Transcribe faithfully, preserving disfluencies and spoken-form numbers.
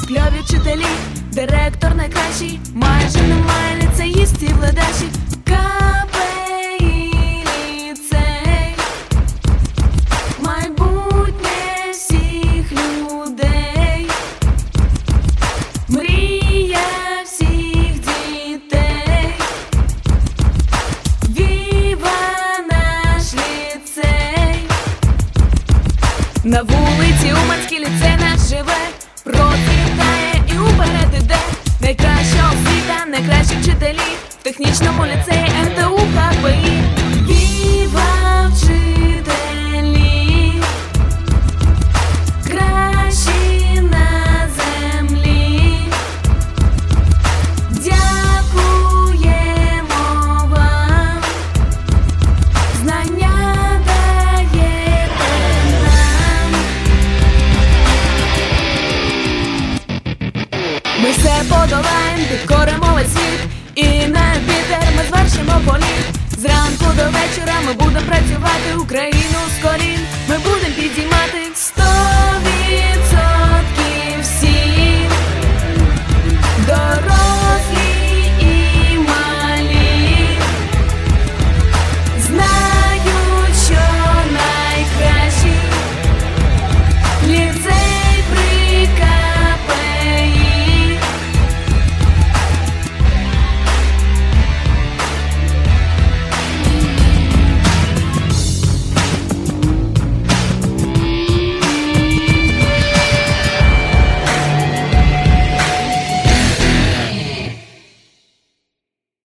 кльові вчителі, директор найкращий, майже немає ліцеїстів ледачі. КПІ ліцей, майбутнє всіх людей, мрія всіх дітей. Віва наш ліцей. На вулиці Уманський ліцей наш живе, процвітає і уперед іде. Найкраща освіта, найкращі вчителі в технічному ліцеї ем те у КПІ. Віва вчителі, кращі на землі. Дякуємо вам, знання даєте нам. Ми все подолаєм, підкоримо весь світ, і на Юпітер ми звершимо політ. Зранку до вечора ми будемо працювати, Україну з колін ми будемо підіймати. Сто відсотків